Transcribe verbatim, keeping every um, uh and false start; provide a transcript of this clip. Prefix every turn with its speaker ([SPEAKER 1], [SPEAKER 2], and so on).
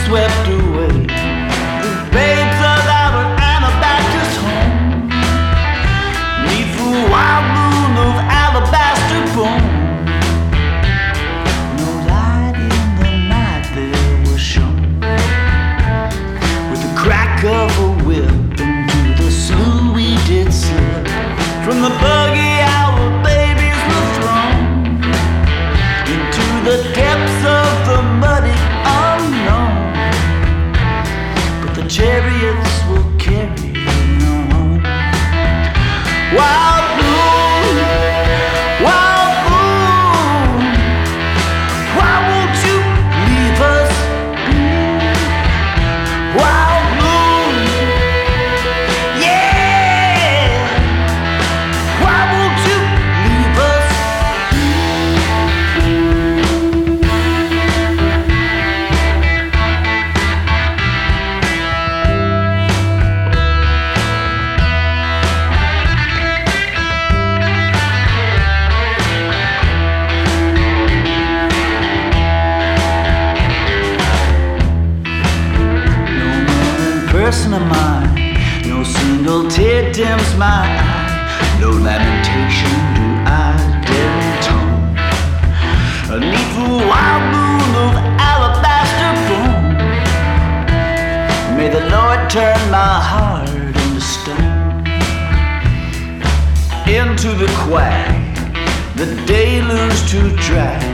[SPEAKER 1] swept away. The babes of our Anabaptist home, neath the wild moon of alabaster bone. No light in the night there was shown. With the crack of a whip into the slough we did slip. From the buggy our babies were thrown into the depths of the muddy unknown. But the chariots will carry you home. Wild moon, wild moon, why won't you leave us be? Wild moon, yeah, why won't you leave us person of mine? No single tear dims my eye. No lamentation do I dare intone. Beneath the wild moon of alabaster bone, may the Lord turn my heart into stone. Into the quag the deluge to drag.